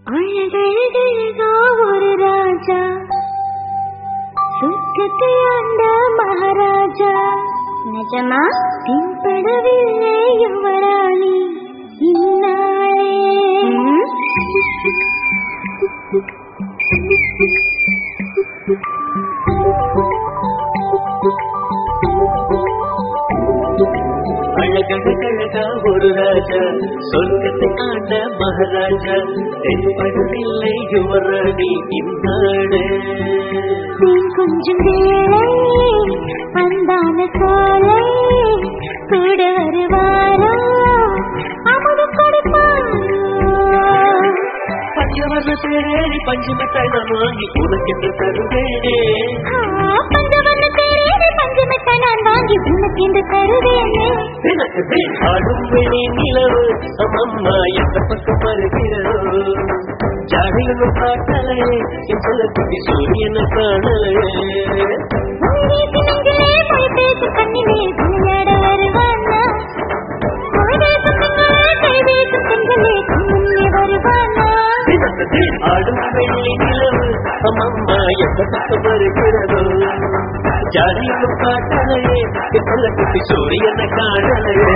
அழகழகழகா ஒரு ராஜா சொர்க்கத்தை ஆண்ட மகாராஜா நிஜமா தென்படவில்லை யுவராணி இந்நாளே அழகழகழகா ஒரு ராஜா சொர்க்கத்தை ஆண்ட மகாராஜா தென்படவில்லை யுவராணி இந்நாளே கொஞ்சம் வேளை அந்தான சோலை கூட வருவாரோ அமுது கொடுப்பாரோ பஞ்சவர்ண தேடி பஞ்சமிட்டாய் நான் வாங்கி உனக்கென்று தருவேனே பஞ்சவர்ண தேடி பஞ்சமிட்டாய் நான் வாங்கி உனக்கென்று தருவேனே ஆடும் வெளி நிலவு அம்மம்மா எந்த பக்கம் வருகிறோ ஜாடிகளும் காட்டலையே என் சொல்லக்குட்டி சூரியனை காணலையே ஆடும் வெள்ளி நிலவு அம்மம்மா எந்த பக்கம் வருகிறதோ ஜாடிகளும் காட்டலையே என் சொல்லக்குட்டி சூரியனை காணலையே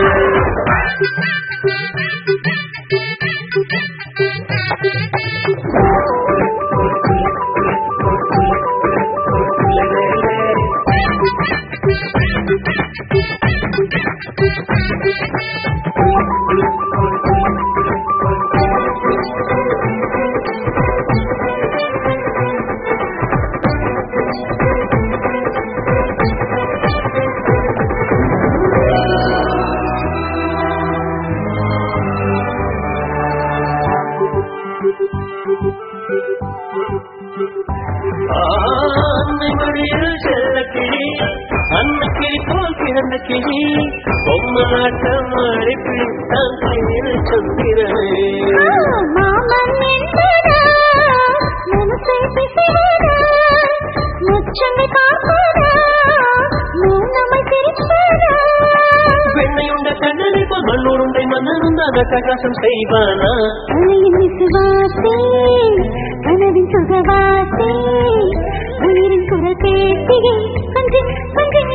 செல்லக்கிளி அன்ன கிளி போல் பிறந்த கிளி பொம்மலாட்டம் மாறி பிடித்தான் கையில் சொந்திரே பெண்ணையுண்ட கண்ணனை போல் மண்ணூருண்டை மன்னருந்தான பிரகாசம் செய்வானா கனவின் சுகவாசே உயிரின் குரல் கேட்டியே கொஞ்சம் கொஞ்சம்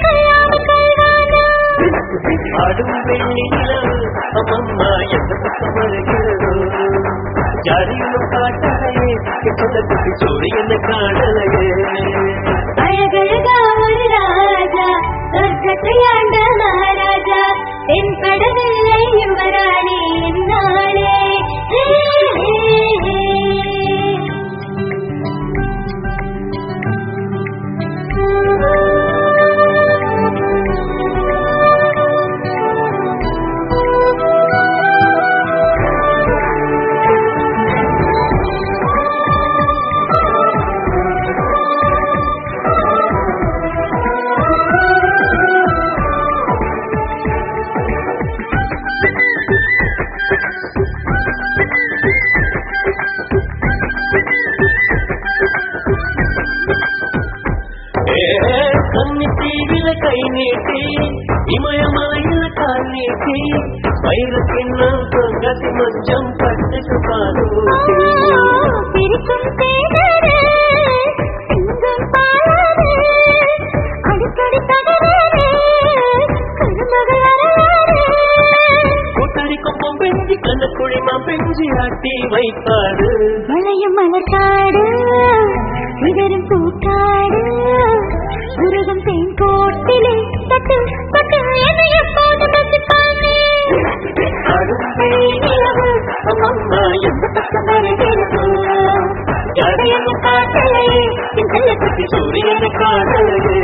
ஆடும் வெள்ளி நிலவு அம்மம்மா எந்த பக்கம் வருகிறதோ ஜாடிகளும் காட்டலையே சொல்லக்குட்டி சூரியனை காணலையே அழகழகா ஒரு ராஜா சொர்க்கத்தை ஆண்ட மகாராஜா தென்படவில்லை யுவராணி என்னாலே கன்னித்தீவில கை நீட்டி இமயமலையில கால் நீட்டி வைரத்தின்னால் பொங்கத்தி மஞ்சம் பட்டுக்கு பாலூட்டி கூட்டடிக்கும் பொம்பெஞ்சி கண்ண குழிமா பெஞ்சி ஆட்டி வைப்பாடு மலையும் மலர்காடு இதரும் பூக்காடு உருகம் தேன் கோட்டிலே பட்டு பட்டு எப்போது பசிப்பானே அம்மம்மா எந்த பக்கம் வருகிறதோ ஜாடிகளும் காட்டலையே என் சொல்லக்குட்டி சூரியனை காணலையே